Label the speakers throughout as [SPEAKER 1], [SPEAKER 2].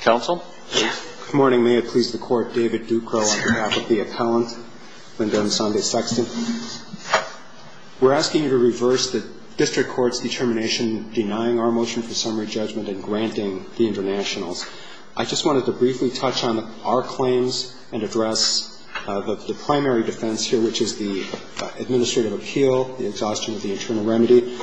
[SPEAKER 1] Counsel?
[SPEAKER 2] Good morning. May it please the Court, David Ducro on behalf of the appellant, Linda Nsonde Sexton. We're asking you to reverse the District Court's determination denying our motion for summary judgment and granting the internationals. I just wanted to briefly touch on our claims and address the primary defense here, which is the administrative appeal, the exhaustion of the internal remedy.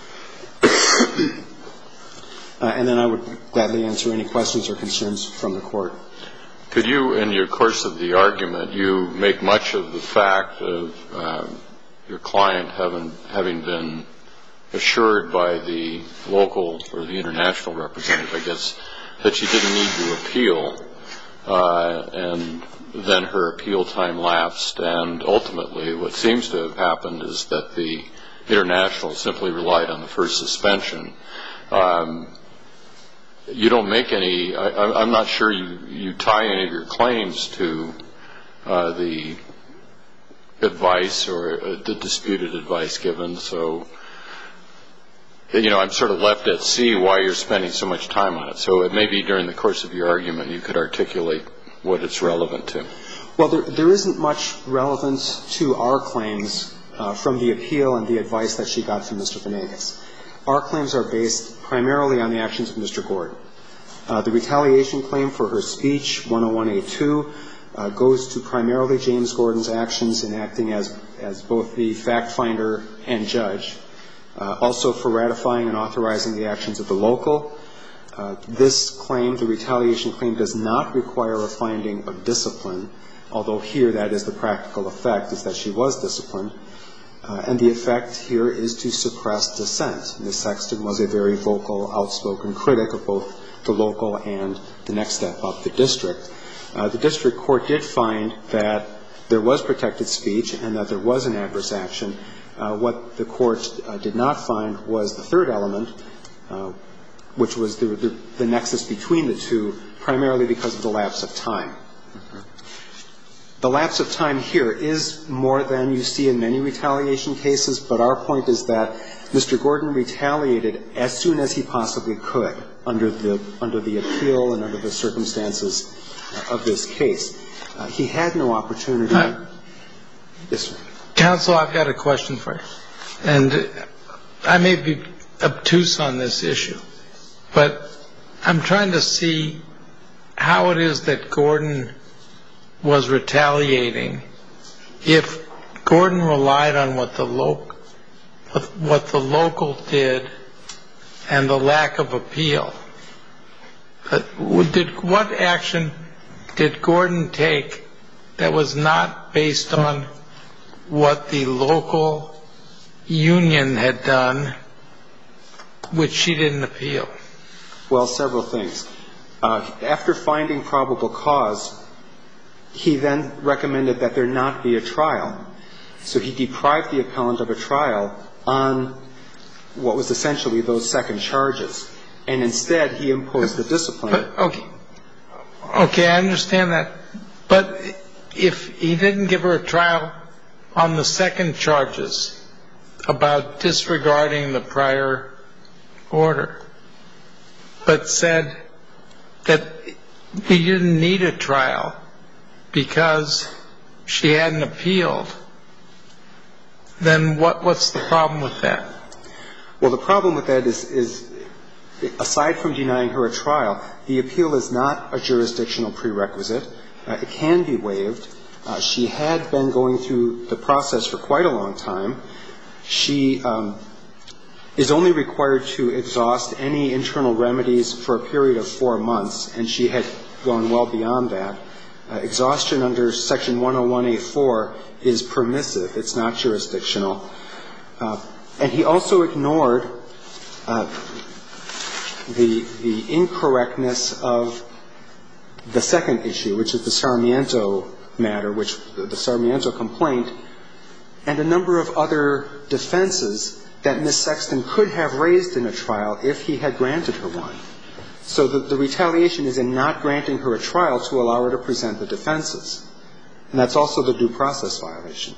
[SPEAKER 2] And then I would gladly answer any questions or concerns from the Court.
[SPEAKER 1] Could you, in your course of the argument, you make much of the fact of your client having been assured by the local or the international representative, I guess, that she didn't need to appeal, and then her appeal time lapsed, and ultimately what seems to have happened is that the international simply relied on the first suspension. You don't make any, I'm not sure you tie any of your claims to the advice or the disputed advice given, so, I'm sort of left at sea why you're spending so much time on it. So maybe during the course of your argument you could articulate what it's relevant to.
[SPEAKER 2] Well, there isn't much relevance to our claims from the appeal and the advice that she got from Mr. Venegas. Our claims are based primarily on the actions of Mr. Gordon. The retaliation claim for her speech, 101A2, goes to primarily James Gordon's actions in acting as both the fact finder and judge, also for ratifying and authorizing the actions of the local. This claim, the retaliation claim, does not require a finding of discipline, although here that is the practical effect, is that she was disciplined. And the effect here is to suppress dissent. Ms. Sexton was a very vocal, outspoken critic of both the local and the next step up, the district. The district court did find that there was protected speech and that there was an adverse action. What the court did not find was the third element, which was the nexus between the two, primarily because of the lapse of time. The lapse of time here is more than you see in many retaliation cases, but our point is that Mr. Gordon retaliated as soon as he possibly could under the appeal and under the circumstances of this case. He had no opportunity. Yes, sir.
[SPEAKER 3] Counsel, I've got a question for you. And I may be obtuse on this issue, but I'm trying to see how it is that Gordon was retaliating if Gordon relied on what the local did and the lack of appeal. What action did Gordon take that was not based on what the local union had done, which she didn't appeal?
[SPEAKER 2] Well, several things. After finding probable cause, he then recommended that there not be a trial. So he deprived the appellant of a trial on what was essentially those second charges. And instead, he imposed the discipline.
[SPEAKER 3] Okay, I understand that. But if he didn't give her a trial on the second charges about disregarding the prior order, but said that he didn't need a trial because she hadn't appealed, then what's the problem with that?
[SPEAKER 2] Well, the problem with that is aside from denying her a trial, the appeal is not a jurisdictional prerequisite. It can be waived. She had been going through the process for quite a long time. She is only required to exhaust any internal remedies for a period of 4 months, and she had gone well beyond that. Exhaustion under Section 101A4 is permissive. It's not jurisdictional. And he also ignored the incorrectness of the second issue, which is the Sarmiento matter, which the Sarmiento complaint, and a number of other defenses that Ms. Sexton could have raised in a trial if he had granted her one. So the retaliation is in not granting her a trial to allow her to present the defenses. And that's also the due process violation.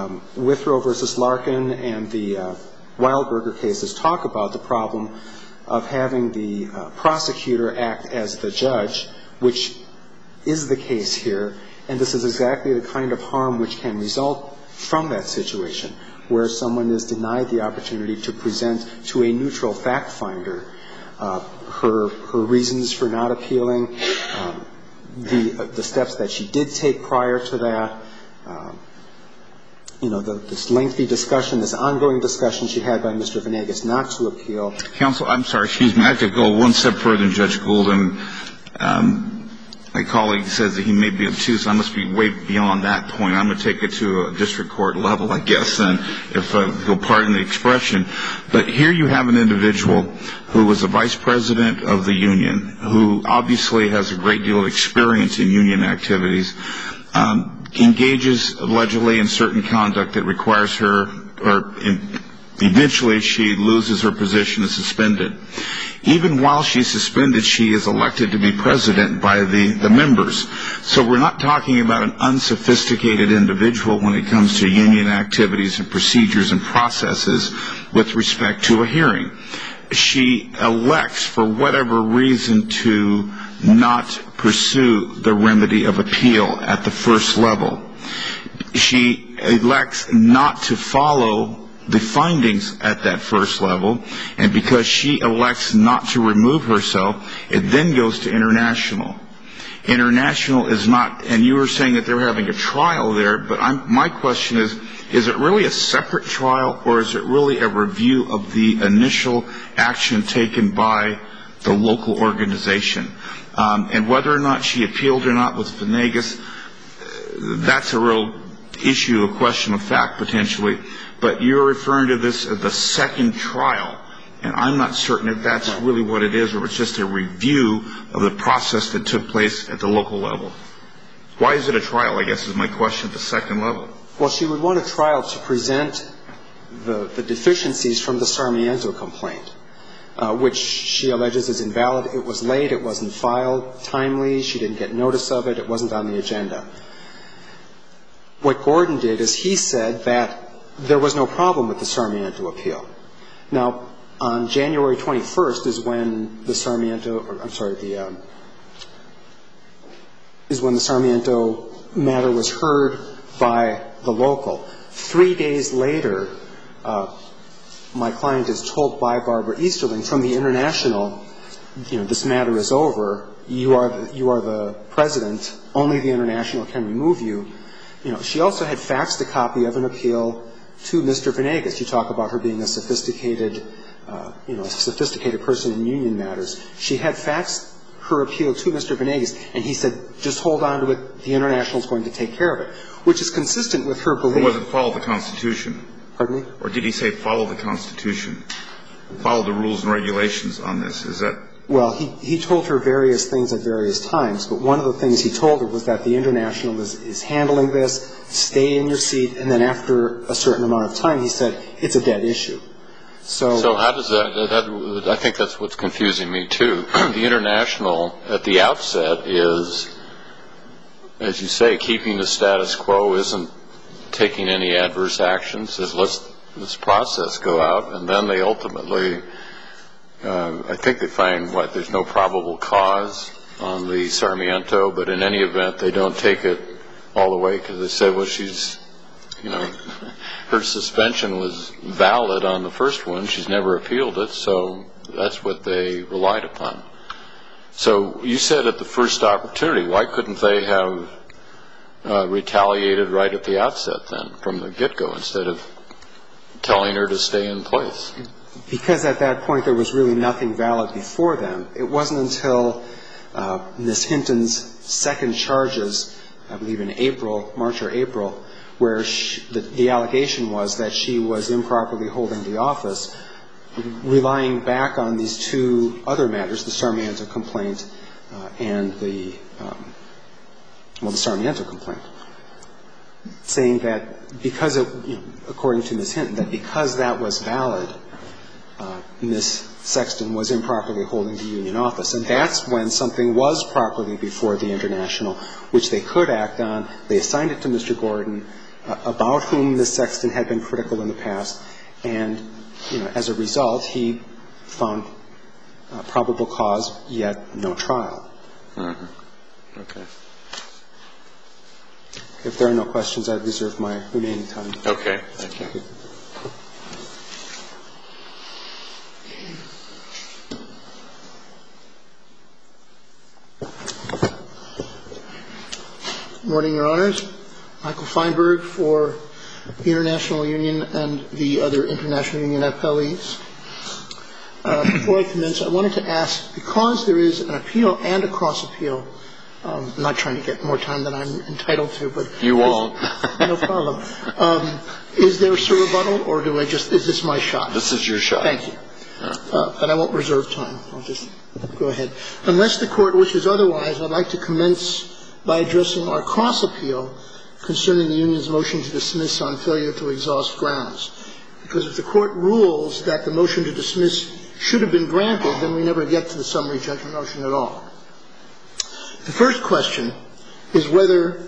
[SPEAKER 2] Withrow v. Larkin and the Wildberger cases talk about the problem of having the prosecutor act as the judge, which is the case here, and this is exactly the kind of harm which can result from that situation, where someone is denied the opportunity to present to a neutral fact finder her reasons for not appealing, the steps that she did take prior to that, this lengthy discussion, this ongoing discussion she had by Mr. Venegas not to appeal.
[SPEAKER 4] Counsel, I'm sorry, excuse me. I have to go one step further than Judge Gould. My colleague says that he may be obtuse. I must be way beyond that point. I'm going to take it to a district court level, I guess, and if you'll pardon the expression. But here you have an individual who was the vice president of the union, who obviously has a great deal of experience in union activities, engages allegedly in certain conduct that requires her, or eventually she loses her position, is suspended. Even while she's suspended, she is elected to be president by the members. So we're not talking about an unsophisticated individual when it comes to union activities and procedures and processes with respect to a hearing. She elects, for whatever reason, to not pursue the remedy of appeal at the first level. She elects not to follow the findings at that first level, and because she elects not to remove herself, it then goes to international. International is not, and you were saying that they were having a trial there, but my question is it really a separate trial, or is it really a review of the initial action taken by the local organization? And whether or not she appealed or not with Venegas, that's a real issue, a question of fact potentially. But you're referring to this as the second trial, and I'm not certain if that's really what it is, or it's just a review of the process that took place at the local level. Why is it a trial, I guess, is my question, at the second level?
[SPEAKER 2] Well, she would want a trial to present the deficiencies from the Sarmiento complaint, which she alleges is invalid. It was late. It wasn't filed timely. She didn't get notice of it. It wasn't on the agenda. What Gordon did is he said that there was no problem with the Sarmiento appeal. Now, on January 21st is when the Sarmiento matter was heard by the local. 3 days later, my client is told by Barbara Easterling from the international, this matter is over. You are the president. Only the international can remove you. She also had faxed a copy of an appeal to Mr. Venegas. You talk about her being a sophisticated person in union matters. She had faxed her appeal to Mr. Venegas, and he said, just hold on to it. The international is going to take care of it, which is consistent with her belief.
[SPEAKER 4] Or was it follow the Constitution?
[SPEAKER 2] Pardon me?
[SPEAKER 4] Or did he say follow the Constitution? Follow the rules and regulations on this? Is that?
[SPEAKER 2] Well, he told her various things at various times, but one of the things he told her was that the international is handling this, stay in your seat, and then after a certain amount of time, he said, it's a dead issue. So
[SPEAKER 1] how does that, I think that's what's confusing me too. The international at the outset is, as you say, keeping the status quo, isn't taking any adverse actions, says let's this process go out, and then they ultimately, I think they find, there's no probable cause on the Sarmiento, but in any event, they don't take it all the way because they say, well, she's, her suspension was valid on the first one. She's never appealed it, so that's what they relied upon. So you said at the first opportunity, why couldn't they have retaliated right at the outset then, from the get-go, instead of telling her to stay in place?
[SPEAKER 2] Because at that point there was really nothing valid before them. It wasn't until Ms. Hinton's second charges, I believe in March or April, where the allegation was that she was improperly holding the office, relying back on these two other matters, the Sarmiento complaint and the Sarmiento complaint, saying that because according to Ms. Hinton, that because that was valid, Ms. Sexton was improperly holding the union office. And that's when something was properly before the international, which they could act on. They assigned it to Mr. Gordon, about whom Ms. Sexton had been critical in the past. And, as a result, he found probable cause, yet no trial.
[SPEAKER 1] Mm-hmm. Okay.
[SPEAKER 2] If there are no questions, I reserve my remaining time.
[SPEAKER 1] Okay. Thank you.
[SPEAKER 5] Good morning, Your Honors. Michael Feinberg for the International Union and the other International Union appellees. Before I commence, I wanted to ask, because there is an appeal and a cross-appeal, I'm not trying to get more time than I'm entitled to, but...
[SPEAKER 1] You won't.
[SPEAKER 5] No problem. Is there a rebuttal, or is this my shot?
[SPEAKER 1] This is your shot.
[SPEAKER 5] Thank you. And I won't reserve time. I'll just go ahead. Unless the Court wishes otherwise, I'd like to commence by addressing our cross-appeal concerning the Union's motion to dismiss on failure to exhaust grounds. Because if the Court rules that the motion to dismiss should have been granted, then we never get to the summary judgment motion at all. The first question is whether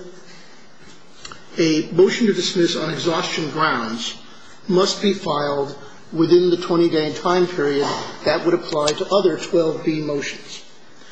[SPEAKER 5] a motion to dismiss on exhaustion grounds must be filed within the 20-day time period that would apply to other 12B motions.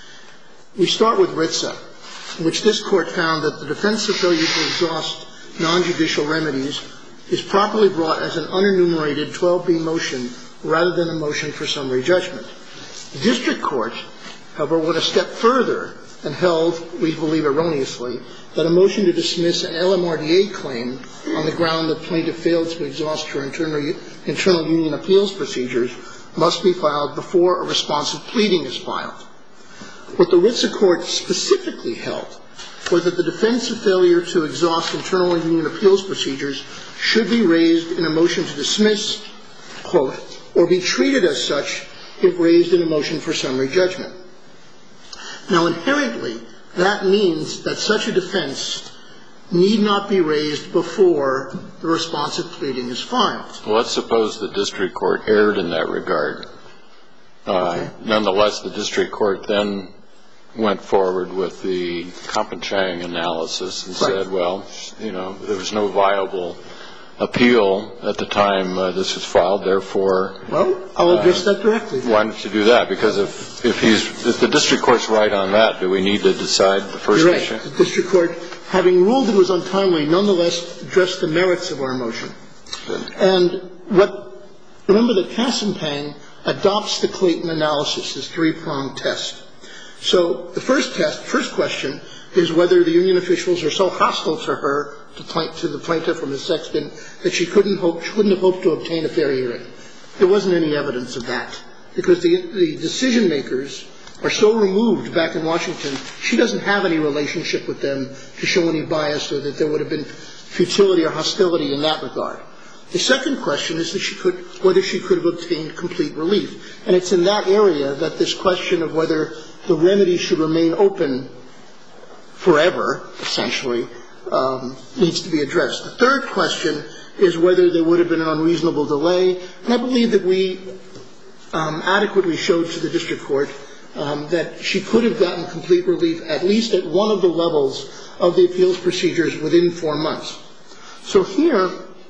[SPEAKER 5] We start with RITSA, in which this Court found that the defense of failure to exhaust nonjudicial remedies is properly brought as an unenumerated 12B motion rather than a motion for summary judgment. The district court, however, went a step further and held, we believe erroneously, that a motion to dismiss an LMRDA claim on the ground that plaintiff failed to exhaust her internal union appeals procedures must be filed before a responsive pleading is filed. What the RITSA court specifically held was that the defense of failure to exhaust internal union appeals procedures should be raised in a motion to dismiss, quote, or be treated as such if raised in a motion for summary judgment. Now, inherently, that means that such a defense need not be raised before the responsive pleading is filed.
[SPEAKER 1] Well, let's suppose the district court erred in that regard.
[SPEAKER 5] Okay.
[SPEAKER 1] Nonetheless, the district court then went forward with the Compenchang analysis and said, well, there was no viable appeal at the time this was filed, therefore...
[SPEAKER 5] Well, I'll address that directly.
[SPEAKER 1] Why don't you do that? Because if the district court's right on that, do we need to decide the first issue?
[SPEAKER 5] You're right. The district court, having ruled it was untimely, nonetheless addressed the merits of our motion.
[SPEAKER 1] Good.
[SPEAKER 5] And remember that Compenchang adopts the Clayton analysis, this three-pronged test. So the first question is whether the union officials are so hostile to her, to the plaintiff or Ms. Sexton, that she couldn't have hoped to obtain a fair hearing. There wasn't any evidence of that, because the decision makers are so removed back in Washington, she doesn't have any relationship with them to show any bias or that there would have been futility or hostility in that regard. The second question is whether she could have obtained complete relief. And it's in that area that this question of whether the remedy should remain open forever, essentially, needs to be addressed. The third question is whether there would have been an unreasonable delay. And I believe that we adequately showed to the district court that she could have gotten complete relief at least at one of the levels of the appeals procedures within 4 months. So here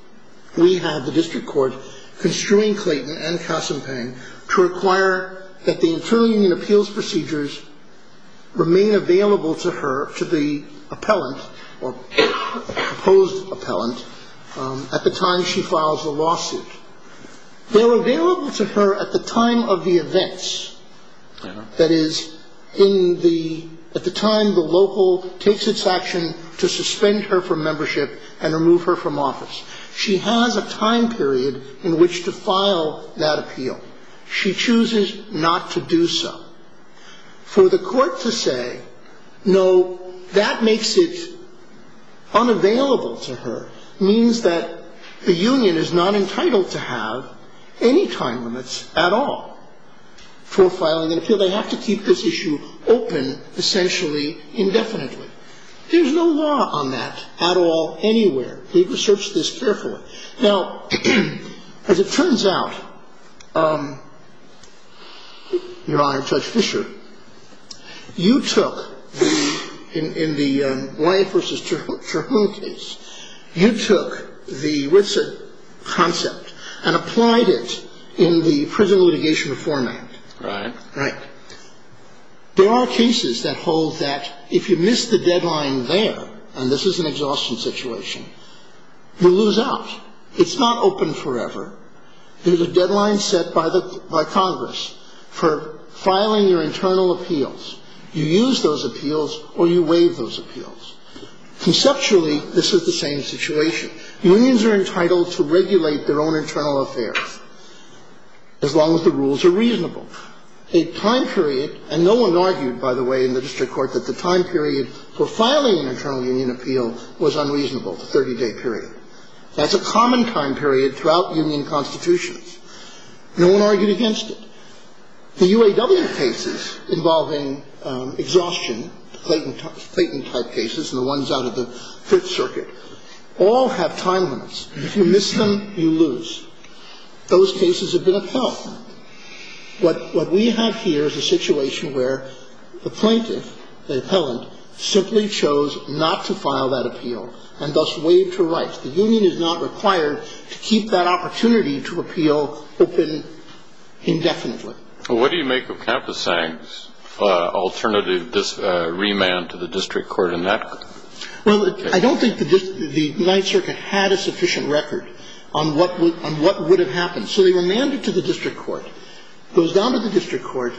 [SPEAKER 5] we have the district court construing Clayton and Compenchang to require that the internal union appeals procedures remain available to her, to the appellant, or proposed appellant, at the time she files the lawsuit. They're available to her at the time of the events. That is, at the time the local takes its action to suspend her from membership and remove her from office. She has a time period in which to file that appeal. She chooses not to do so. For the court to say, no, that makes it unavailable to her, means that the union is not entitled to have any time limits at all for filing an appeal. They have to keep this issue open, essentially, indefinitely. There's no law on that at all anywhere. We've researched this carefully. Now, as it turns out, Your Honor, Judge Fischer, you took in the Wyatt versus Terhune case, you took the RITSA concept and applied it in the Prison Litigation Reform Act.
[SPEAKER 1] Right.
[SPEAKER 5] Right. There are cases that hold that if you miss the deadline there, and this is an exhaustion situation, you lose out. It's not open forever. There's a deadline set by Congress for filing your internal appeals. You use those appeals or you waive those appeals. Conceptually, this is the same situation. Unions are entitled to regulate their own internal affairs as long as the rules are reasonable. A time period, and no one argued, by the way, in the district court that the time period for filing an internal union appeal was unreasonable, the 30-day period. That's a common time period throughout union constitutions. No one argued against it. The UAW cases involving exhaustion, Clayton-type cases, and the ones out of the Fifth Circuit, all have time limits. If you miss them, you lose. Those cases have been upheld. What we have here is a situation where the plaintiff, the appellant, simply chose not to file that appeal and thus waived her rights. The union is not required to keep that opportunity to appeal open indefinitely.
[SPEAKER 1] Well, what do you make of Campusang's alternative remand to the district court in that case?
[SPEAKER 5] Well, I don't think the Ninth Circuit had a sufficient record on what would have happened. So they remanded to the district court. Goes down to the district court,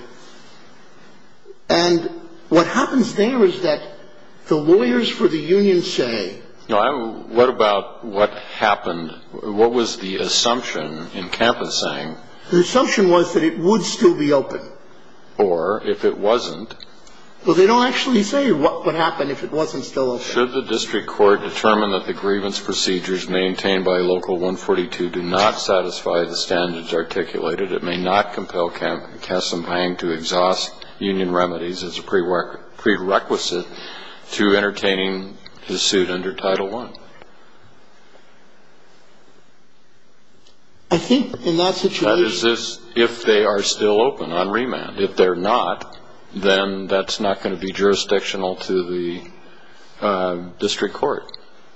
[SPEAKER 5] and what happens there is that the lawyers for the union say...
[SPEAKER 1] No, what about what happened? What was the assumption in Campusang?
[SPEAKER 5] The assumption was that it would still be open.
[SPEAKER 1] Or, if it wasn't...
[SPEAKER 5] Well, they don't actually say what would happen if it wasn't still open.
[SPEAKER 1] Should the district court determine that the grievance procedures maintained by Local 142 do not satisfy the standards articulated, it may not compel Casampang to exhaust union remedies as a prerequisite to entertaining his suit under Title I.
[SPEAKER 5] I think in that situation...
[SPEAKER 1] That is this, if they are still open on remand. If they're not, then that's not going to be jurisdictional to the district court.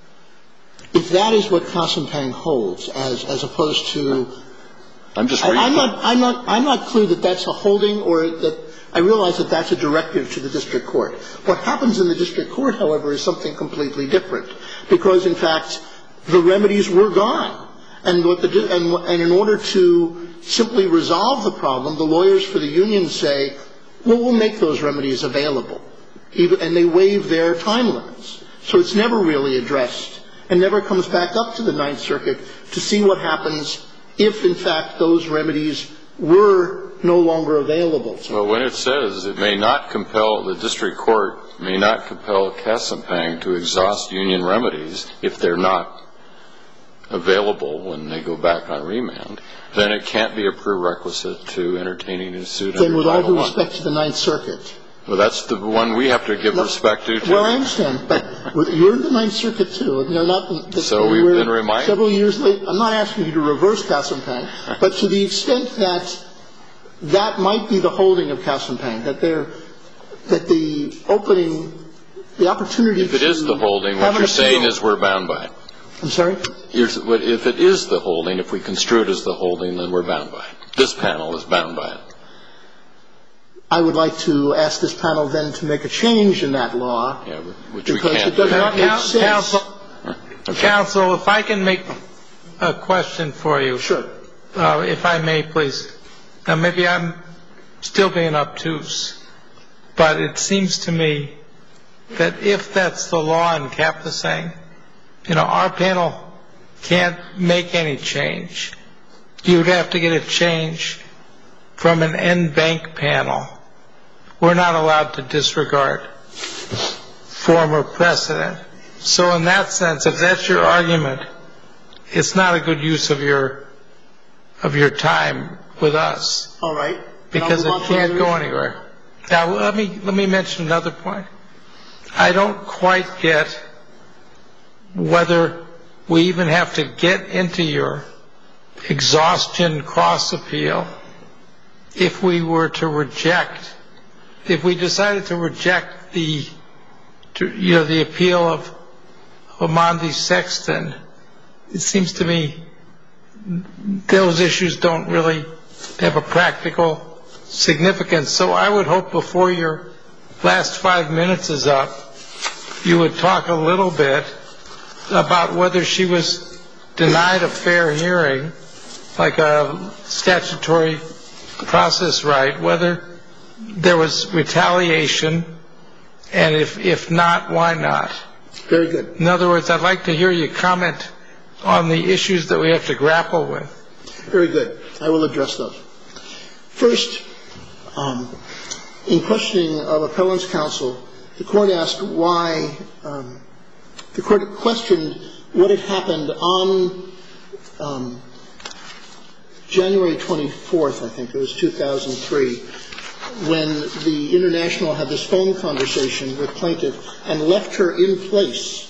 [SPEAKER 5] If that is what Casampang holds, as opposed to... I'm not clear that that's a holding or that... I realize that that's a directive to the district court. What happens in the district court, however, is something completely different. Because, in fact, the remedies were gone. And in order to simply resolve the problem, the lawyers for the union say, well, we'll make those remedies available. And they waive their time limits. So it's never really addressed and never comes back up to the Ninth Circuit to see what happens if, in fact, those remedies were no longer available.
[SPEAKER 1] Well, when it says it may not compel, the district court may not compel Casampang to exhaust union remedies if they're not available when they go back on remand, then it can't be a prerequisite to entertaining a suit under Title I.
[SPEAKER 5] Then with all due respect to the Ninth Circuit.
[SPEAKER 1] Well, that's the one we have to give respect to, too.
[SPEAKER 5] Well, I understand. But you're in the Ninth Circuit, too.
[SPEAKER 1] So we've been reminded.
[SPEAKER 5] Several years later, I'm not asking you to reverse Casampang, but to the extent that that might be the holding of Casampang, that the opening, the opportunity to...
[SPEAKER 1] If it is the holding, what you're saying is we're bound by it.
[SPEAKER 5] I'm sorry?
[SPEAKER 1] If it is the holding, if we construe it as the holding, then we're bound by it. This panel is bound by it.
[SPEAKER 5] I would like to ask this panel then to make a change in that law.
[SPEAKER 1] Yeah, which we can't.
[SPEAKER 5] Because it does not make sense.
[SPEAKER 3] Counsel, if I can make a question for you.
[SPEAKER 5] Sure.
[SPEAKER 3] If I may, please. Now, maybe I'm still being obtuse, but it seems to me that if that's the law in Campusang, our panel can't make any change. You'd have to get a change from an en banc panel. We're not allowed to disregard former precedent. So in that sense, if that's your argument, it's not a good use of your time with us.
[SPEAKER 5] All right.
[SPEAKER 3] Because it can't go anywhere. Now, let me mention another point. I don't quite get whether we even have to get into your exhaustion cross appeal if we were to reject, if we decided to reject the appeal of Amandi Sexton. It seems to me those issues don't really have a practical significance. So I would hope before your last 5 minutes is up, you would talk a little bit about whether she was denied a fair hearing, like a statutory process right, whether there was retaliation, and if not, why not?
[SPEAKER 5] Very good.
[SPEAKER 3] In other words, I'd like to hear you comment on the issues that we have to grapple with.
[SPEAKER 5] Very good. I will address those. First, in questioning of appellant's counsel, the court asked why, the court questioned what had happened on January 24th, I think it was 2003, when the International had this phone conversation with plaintiff and left her in place.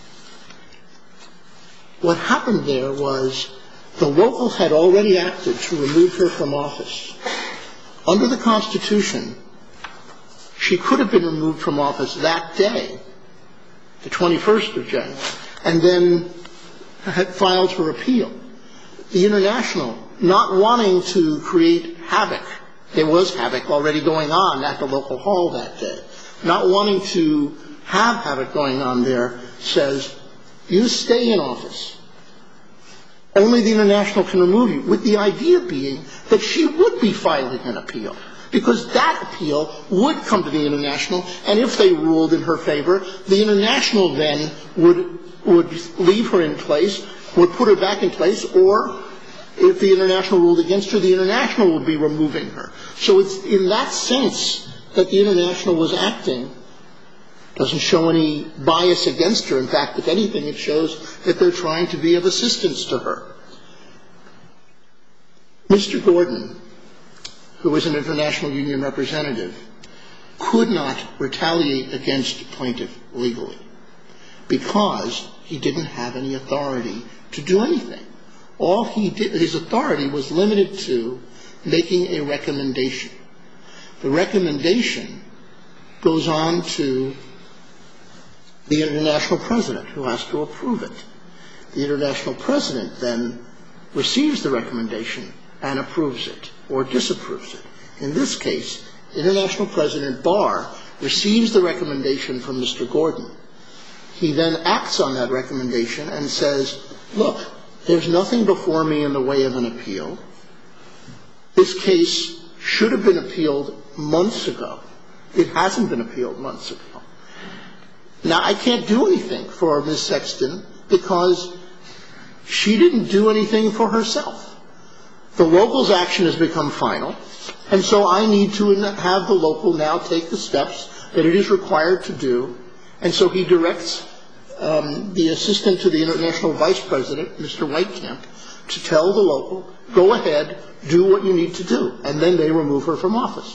[SPEAKER 5] What happened there was the local had already acted to remove her from office. Under the Constitution, she could have been removed from office that day, the 21st of January, and then had filed her appeal. The International, not wanting to create havoc, there was havoc already going on at the local hall that day, not wanting to have havoc going on there, says, you stay in office. Only the International can remove you, with the idea being that she would be filing an appeal, because that appeal would come to the International, and if they ruled in her favor, the International then would leave her in place, would put her back in place, or if the International ruled against her, the International would be removing her. So it's in that sense that the International was acting. Doesn't show any bias against her. In fact, if anything, it shows that they're trying to be of assistance to her. Mr. Gordon, who was an International Union representative, could not retaliate against plaintiff legally because he didn't have any authority to do anything. All he did, his authority was limited to making a recommendation. The recommendation goes on to the International President, who has to approve it. The International President then receives the recommendation and approves it or disapproves it. In this case, International President Barr receives the recommendation from Mr. Gordon. He then acts on that recommendation and says, look, there's nothing before me in the way of an appeal. This case should have been appealed months ago. It hasn't been appealed months ago. Now, I can't do anything for Ms. Sexton because she didn't do anything for herself. The local's action has become final, and so I need to have the local now take the steps that it is required to do. And so he directs the assistant to the International Vice President, Mr. Whitecamp, to tell the local, go ahead, do what you need to do. And then they remove her from office.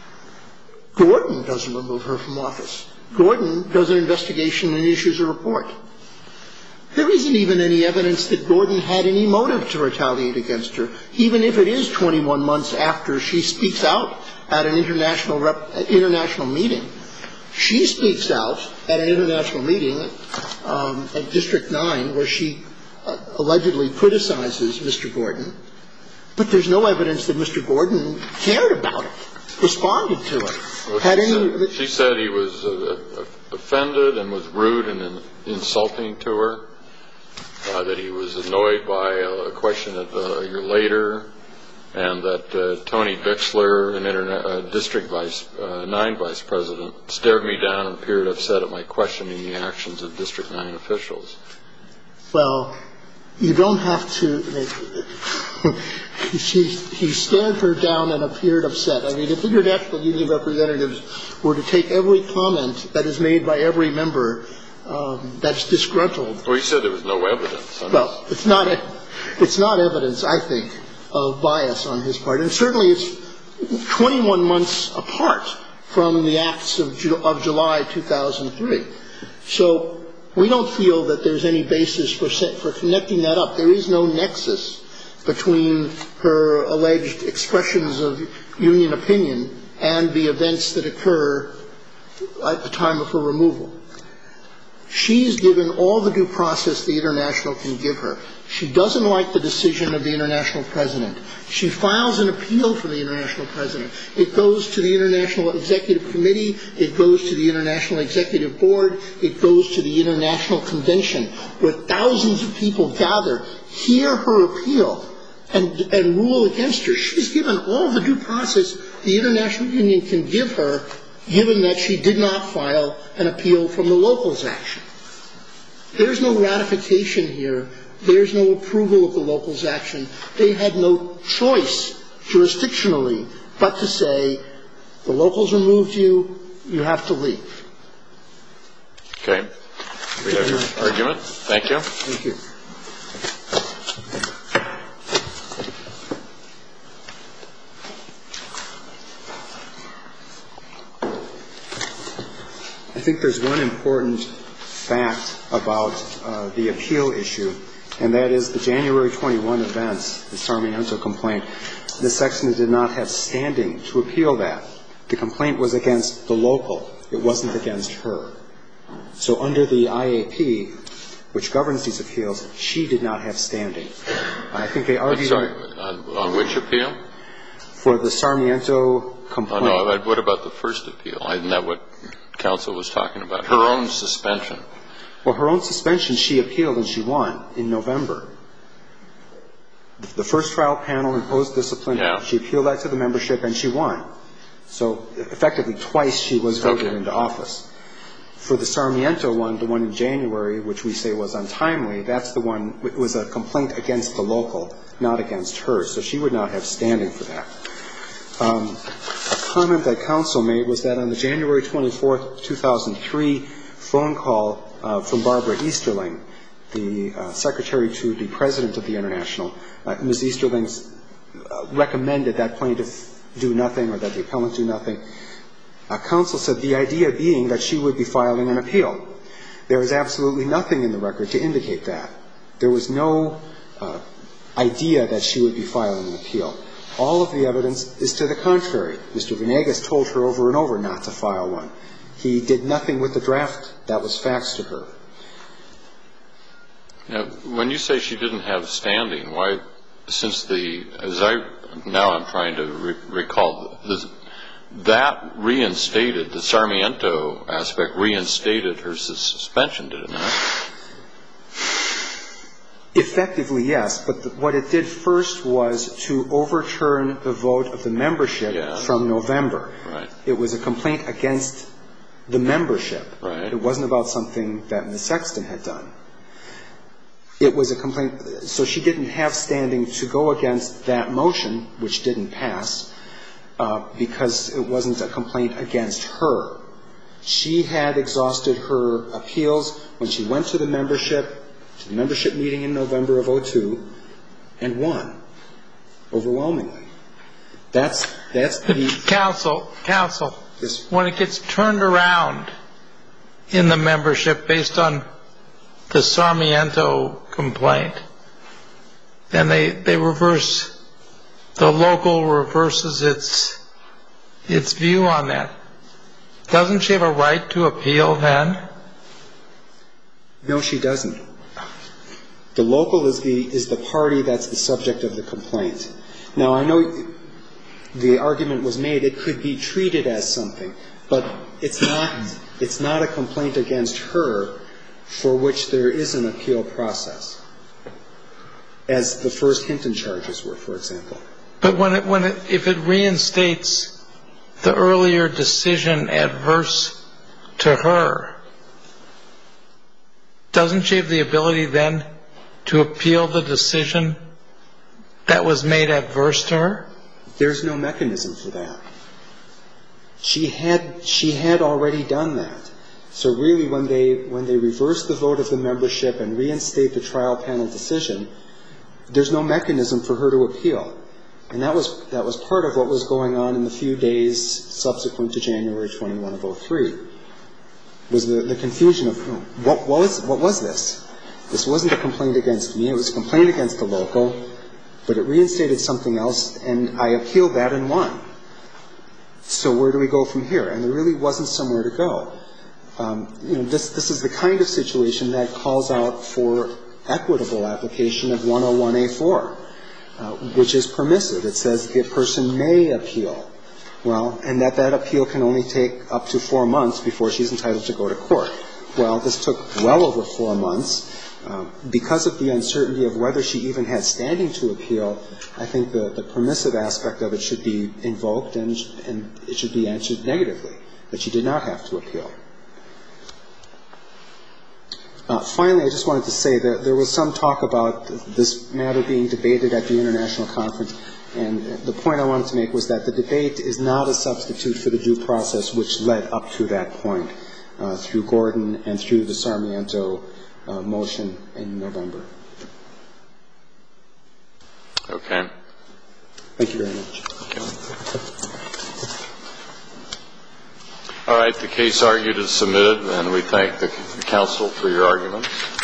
[SPEAKER 5] Gordon doesn't remove her from office. Gordon does an investigation and issues a report. There isn't even any evidence that Gordon had any motive to retaliate against her, even if it is 21 months after she speaks out at an international meeting. She speaks out at an international meeting at District 9 where she allegedly criticizes Mr. Gordon, but there's no evidence that Mr. Gordon cared about it, responded to it.
[SPEAKER 1] Well, she said he was offended and was rude and insulting to her, that he was annoyed by a question a year later, and that Tony Bixler, an District 9 Vice President, stared me down and appeared upset at my questioning the actions of District 9 officials.
[SPEAKER 5] Well, you don't have to. He stared her down and appeared upset. I mean, if International Union representatives were to take every comment that is made by every member that's disgruntled.
[SPEAKER 1] Well, you said there was no evidence.
[SPEAKER 5] Well, it's not evidence, I think, of bias on his part. And certainly it's 21 months apart from the acts of July 2003. So we don't feel that there's any basis for connecting that up. There is no nexus between her alleged expressions of union opinion and the events that occur at the time of her removal. She's given all the due process the International can give her. She doesn't like the decision of the International President. She files an appeal for the International President. It goes to the International Executive Committee. It goes to the International Executive Board. It goes to the International Convention, where thousands of people gather, hear her appeal, and rule against her. She's given all the due process the International Union can give her, given that she did not file an appeal from the locals' action. There's no ratification here. There's no approval of the locals' action. They had no choice jurisdictionally but to say, the locals removed you, you have to leave.
[SPEAKER 1] Okay. We have your argument. Thank you.
[SPEAKER 2] Thank you. I think there's one important fact about the appeal issue, and that is the January 21 events, the Sarmiento complaint. Ms. Sexton did not have standing to appeal that. The complaint was against the local. It wasn't against her. So under the IAP, which governs these appeals, she did not have standing. I think they argued...
[SPEAKER 1] I'm sorry, on which appeal?
[SPEAKER 2] For the Sarmiento complaint.
[SPEAKER 1] Oh, no, what about the first appeal? Isn't that what counsel was talking about? Her own suspension.
[SPEAKER 2] Well, her own suspension, she appealed and she won in November. The first trial panel imposed discipline.
[SPEAKER 1] Yeah.
[SPEAKER 2] She appealed that to the membership and she won. So effectively twice she was voted into office. For the Sarmiento one, the one in January, which we say was untimely, that's the one, it was a complaint against the local, not against her. So she would not have standing for that. A comment that counsel made was that on the January 24th, 2003 phone call from Barbara Easterling, the secretary to the president of the International, Ms. Easterling recommended that plaintiff do nothing or that the appellant do nothing. Counsel said the idea being that she would be filing an appeal. There is absolutely nothing in the record to indicate that. There was no idea that she would be filing an appeal. All of the evidence is to the contrary. Mr. Venegas told her over and over not to file one. He did nothing with the draft that was faxed to her.
[SPEAKER 1] Now, when you say she didn't have standing, why, now I'm trying to recall, that reinstated, the Sarmiento aspect reinstated her suspension, did it not?
[SPEAKER 2] Effectively, yes. But what it did first was to overturn the vote of the membership from November.
[SPEAKER 1] Right.
[SPEAKER 2] It was a complaint against the membership.
[SPEAKER 1] Right.
[SPEAKER 2] It wasn't about something that Ms. Sexton had done. It was a complaint, so she didn't have standing to go against that motion, which didn't pass, because it wasn't a complaint against her. She had exhausted her appeals when she went to the membership meeting in November of 2002, and won overwhelmingly. That's the...
[SPEAKER 3] Counsel,
[SPEAKER 2] Yes.
[SPEAKER 3] when it gets turned around in the membership based on the Sarmiento complaint, then they reverse, the local reverses its view on that. Doesn't she have a right to appeal then?
[SPEAKER 2] No, she doesn't. The local is the party that's the subject of the complaint. Now, I know the argument was made it could be treated as something, but it's not a complaint against her for which there is an appeal process, as the first Hinton charges were, for example.
[SPEAKER 3] But if it reinstates the earlier decision adverse to her, doesn't she have the ability then to appeal the decision that was made adverse to her?
[SPEAKER 2] There's no mechanism for that. She had already done that. So really, when they reverse the vote of the membership and reinstate the trial panel decision, there's no mechanism for her to appeal. And that was part of what was going on in the few days subsequent to January 21 of 2003, was the confusion of what was this? This wasn't a complaint against me. It was a complaint against the local, but it reinstated something else, and I appealed that and won. So where do we go from here? And there really wasn't somewhere to go. This is the kind of situation that calls out for equitable application of 101A4, which is permissive. It says the person may appeal. Well, and that appeal can only take up to 4 months before she's entitled to go to court. Well, this took well over 4 months. Because of the uncertainty of whether she even had standing to appeal, I think the permissive aspect of it should be invoked and it should be answered negatively, that she did not have to appeal. Finally, I just wanted to say that there was some talk about this matter being debated at the international conference, and the point I wanted to make was that the debate is not a substitute for the due process which led up to that point through Gordon and through the Sarmiento motion in November.
[SPEAKER 1] Okay.
[SPEAKER 2] Thank you very much.
[SPEAKER 1] Okay. All right, the case argued is submitted, and we thank the counsel for your arguments.